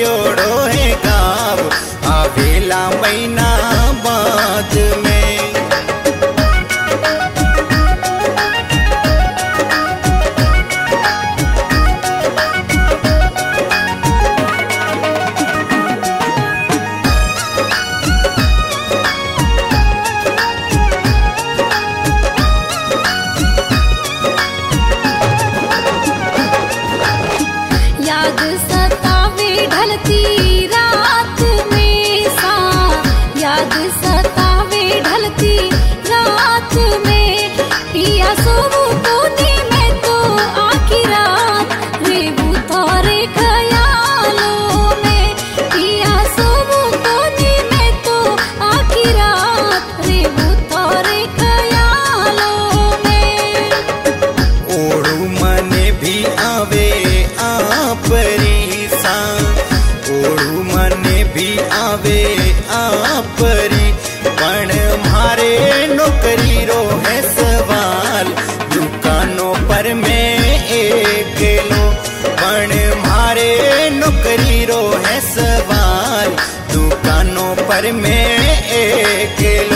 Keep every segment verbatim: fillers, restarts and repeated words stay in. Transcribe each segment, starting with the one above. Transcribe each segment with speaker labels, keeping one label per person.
Speaker 1: ओढ़ो है गाँव आवेला महीना बाद में।
Speaker 2: याद सतावे ढलती रात में सा, याद सतावे ढलती रात में। पिया सोवू कोनी में तो आखी रात रेबू थारे ख्यालों में। पिया सोवू कोनी में तो आखी रात रेबू थारे ख्यालों में।
Speaker 1: ओढ़ू मने भी आवे आपरीसा, ओढ़ू मने भी आवे आपरी। पण मारे नौकरी रो है सवाल दुकानों पर में एक लो। पण मारे नौकरी रो है सवाल दुकानों पर में एक लो।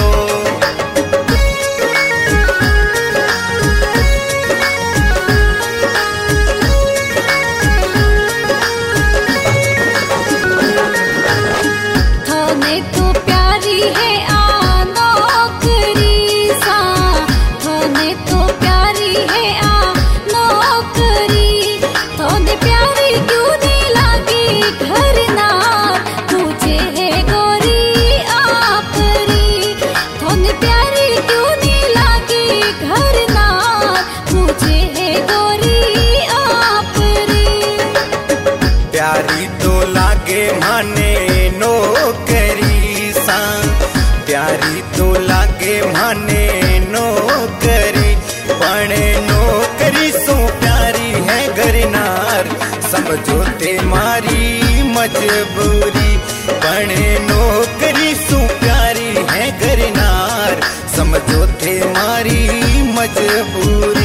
Speaker 1: प्यारी तो लागे माने नौकरी सा, प्यारी तो लागे माने नौकरी। पण नौकरी सो प्यारी है घरनार समझो ते मारी मजबूरी। पण नौकरी सो प्यारी है घरनार समझो ते मारी मजबूरी।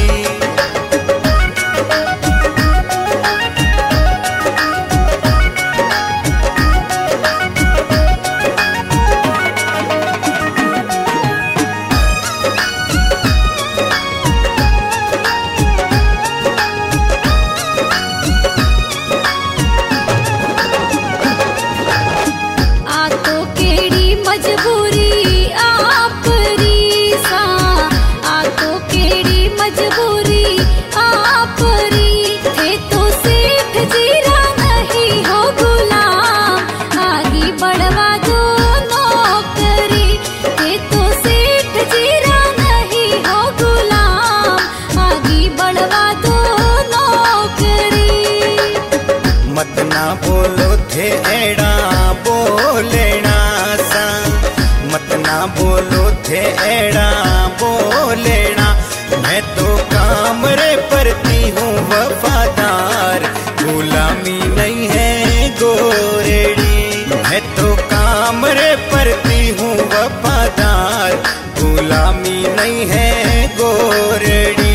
Speaker 2: मजबूरी आपरी सा, आ तो केड़ी मजबूरी आपरी। थे तो सेठ जीरा नहीं हो गुलाम आगी बढ़वा दो नौकरी। थे तो सेठ जीरा नहीं हो गुलाम आगी बढ़वा दो नौकरी।
Speaker 1: मत ना बोलो थे एड़ा बोलेना सा, मत ना बोलो थे एड़ा बोलेना। मैं तो काम रे परती हूँ वफादार गुलामी नहीं है गोरेड़ी। मैं तो काम रे परती हूँ वफादार गुलामी नहीं है गोरेड़ी।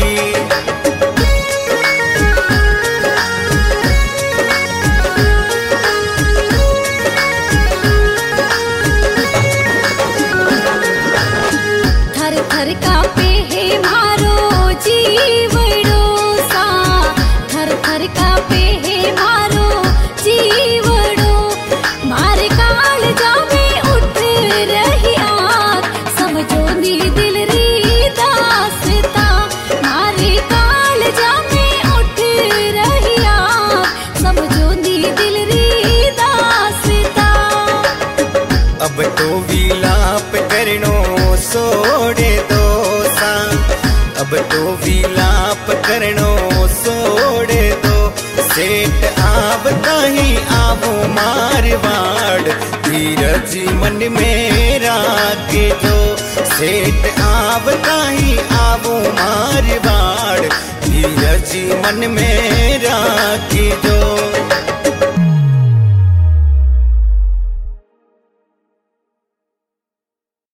Speaker 2: थर कापे है मारो जीवड़ो सा, थर थर कापे है मारो जीवड़ो। मारे काल जावे उठ रही आग समझो नी दिल री दासता। मारे काल जावे उठ रही आग समझो नी दिल री दासता।
Speaker 1: अब तो विलाप करनो सोड़े दो सा, अब तो विलाप करनो सोड़े दो। सेठ आवता ही आवो मारवाड़ धीरज मन में राखे जो। सेठ आवता ही आवो मारवाड़ धीरज मन में राखे जो।